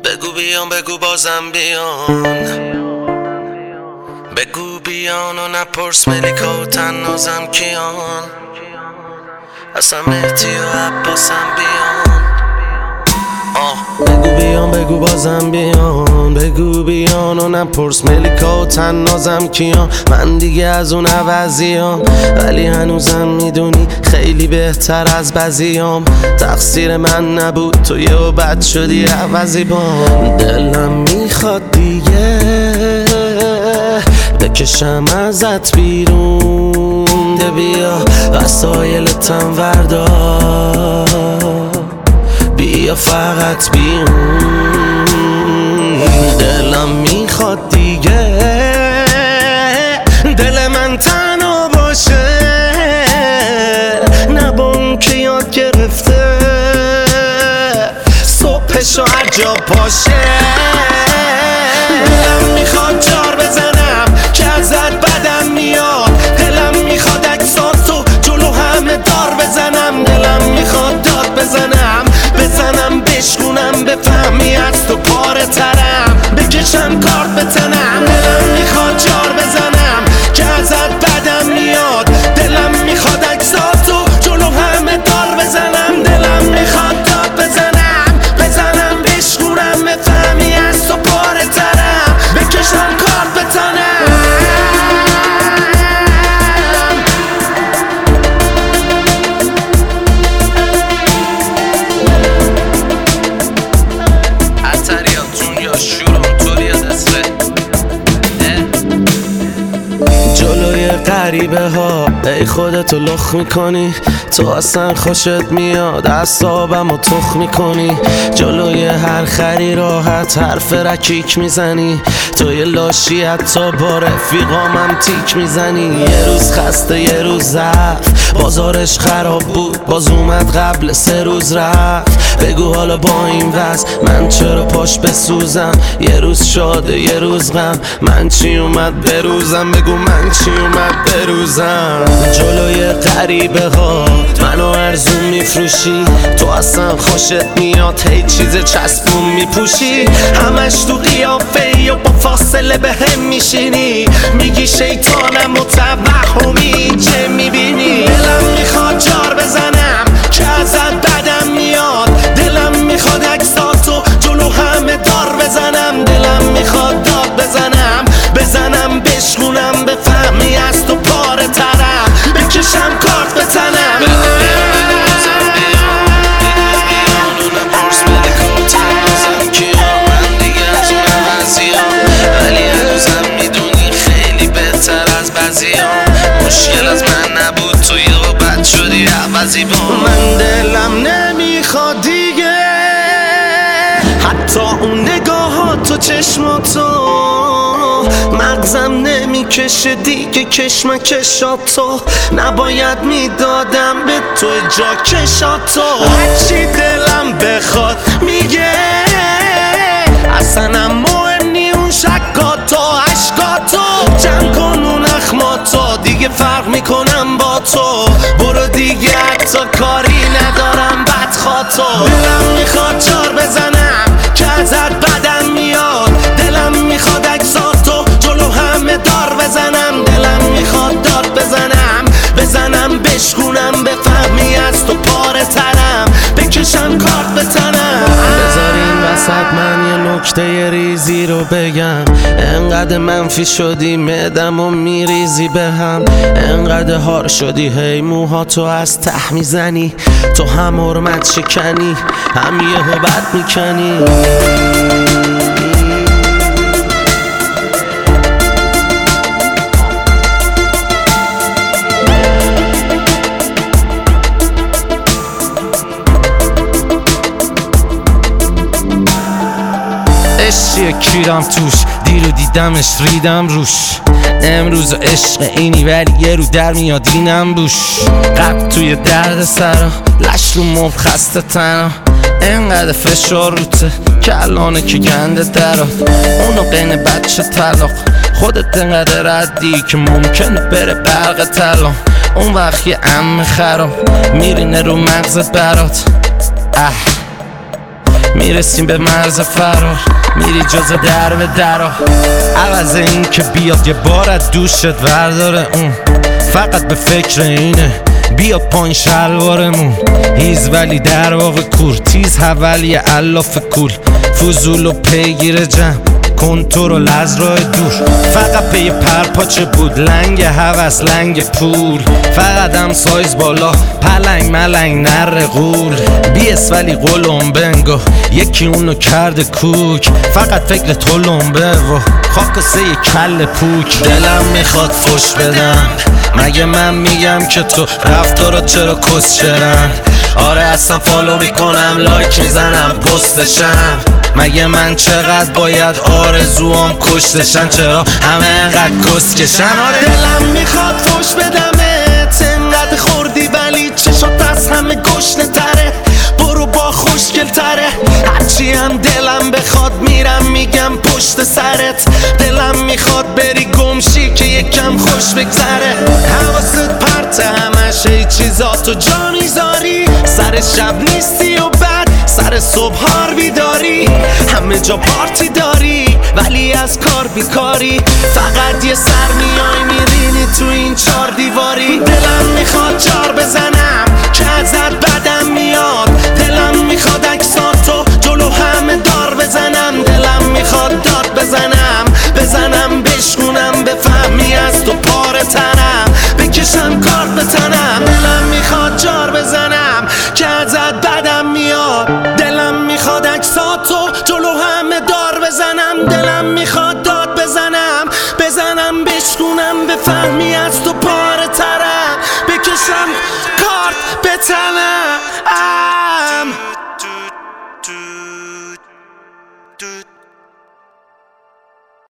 بگو بیان بگو بازم بیان، بگو بیان و نپرس ملیکا و تنازم کیان، اصلا مهدی و عباسم بیان. بگو بیان بگو بازم بیان، بگو بیان و نپرس ملیکا و تنازم کیان. من دیگه از اون عوضیام، ولی هنوزم میدونی خیلی بهتر از بعضیام. تقصیر من نبود تو یهو بد شدی عوضی بام. دلم میخواد دیگه بکشم ازت بیرون، ده بیا وسایلتم وردار، بیا فقط بیرون. دلم میخواد دیگه دل من تنها باشه، نه با اون که یاد گرفته صبحشو هر جا پاشه. دلم میخواد جار بزنم که ازت بدم میاد، دلم میخواد عکساتو جلو همه دار بزنم، دلم میخواد داد بزنم بشکونم بفهمی از تو پاره ترم، بکشم کارت به تنم. دلم میخواد جار بزنم که ازت بدم میاد، دلم میخواد عکساتو جلو همه دار بزنم، دلم میخواد داد بزنم بشکونم بفهمی از تو پاره ترم، بکشم کارت به تنم. جلوی غریبه ها ای خودتو لخ میکنی، تو اصلا خوشت میاد اعصابمو تخ میکنی. جلوی هر خری راحت حرف رکیک میزنی، تو یه لاشی حتی با رفیقامم تیک میزنی. یه روز خسته یه روز ضعف، بازارش خراب بود باز اومد قبل 3 روز رفت. بگو حالا با این وضع من چرا پاش بسوزم، یه روز شاده یه روز غم، من چی اومد بروزم، بگو من چی اومد بروزم. جلوی غریبه ها منو ارزون میفروشی، تو اصلا خوشت میاد هی چیز چسبون میپوشی، همش تو قیافه یا با فاصله به هم میشینی، میگی شیطانم و توهمی چه میبینی. دلم میخواد جار بزنم که ازت بدم میاد، دلم میخواد عکساتو جلو همه دار بزنم، دلم میخواد داد بزنم بشکونم بفهمی از تو پاره ترم، بکشم کارت به تنم. مشکل از من نبود تو یهو بد شدی عوضی با من. دلم نمیخواد دیگه حتی اون نگاهات و چشماتو، مغزم نمیکشه دیگه کشمکشاتو، نباید میدادم به تو جا کشاتو. هرچی دلم بخواد میگه اصلا مهم نی اون شکاتو عشقاتو، جمع کن اون اخماتو دیگه فرق میکنم با تو، برو دیگه حتی کاری ندارم بدخواتو. دلم میخواد جار بزنم که ازت بدم میاد، دلم میخواد عکساتو جلو همه دار بزنم، دلم میخواد داد بزنم بشکونم بفهمی از تو پاره ترم، بکشم کارت به تنم. بذار این وسط من یه نکته ریزی رو بگم، انقدر منفی شدی معدم و میریزی به هم، انقدر هار شدی هی موهاتو از ته میزنی، تو هم حرمت شکنی هم یهو بد میکنی. عشقیه کیرم توش، دیرو دیدمش ریدم روش، امروز عشق اینی ولی یه رو در میاد اینم بوش. قبل توی درد سرا لش رو مب خسته تنها، انقدر فشار روته که الانه که گنده درات، اونو قین بچه طلاق خودت انقدر ردی که ممکنه بره برق طلا، اون وقت یه عمه خراب میرینه رو مغزت برات. میرسیم به مرز فرار، میری جز در به درا. عوض این که بیاد یه بار از دوشت ورداره، اون فقط به فکر اینه بیاد پایین شلوارمون. هیز ولی در واقع کور، تیز حولی علاف کول، فضول و پیگیر جمع، کنترل از راه دور. فقط پی پرپاچه بود، لنگ هوس لنگ پول، فقط هم سایز بالا، پلنگ ملنگ نر غول. بیس ولی قلم بنگو، یکی اونو کرده کوک، فقط فکر تو لنبه و خاکسه ی کل پوک. دلم میخواد فش بدم، مگه من میگم که تو رفتارات چرا کسچرن؟ آره اصلا فالو میکنم، لایک میزنم، پستشم. مگه من چقدر باید آرزوام کشتشن؟ چرا همه انقدر کسکشن؟ آره دلم میخواد فش بدمت، انقدر خوردی ولی چشات از همه گشنه تره. برو با خوشگل تره، هرچی هم دلم بخواد میرم میگم پشت سرت. دلم میخواد بری گمشی که یکم خوش بگذره. حواست پرت همش ای چیزاتو جا میذاری، سر شب نیستی و بعد سر صبح هار بیداری. همه جا پارتی داری ولی از کار بیکاری، فقط یه سر میای میرینی تو این 4 دیواری. دلم میخواد جار بزنم که ازت بدم میاد، دلم میخواد عکساتو جلو همه دار بزنم. دلم میخواد داد بزنم بشکونم، بفهمی از تو پاره تنم، بکشم کارت به تنم. دلم میخواد جار بزنم که ازت بدم میاد، دلم میخواد عکساتو جلو همه دار بزنم. دلم میخواد داد بزنم بشکونم، بفهمی از تو پاره ترم، بکشم کارت به تنم.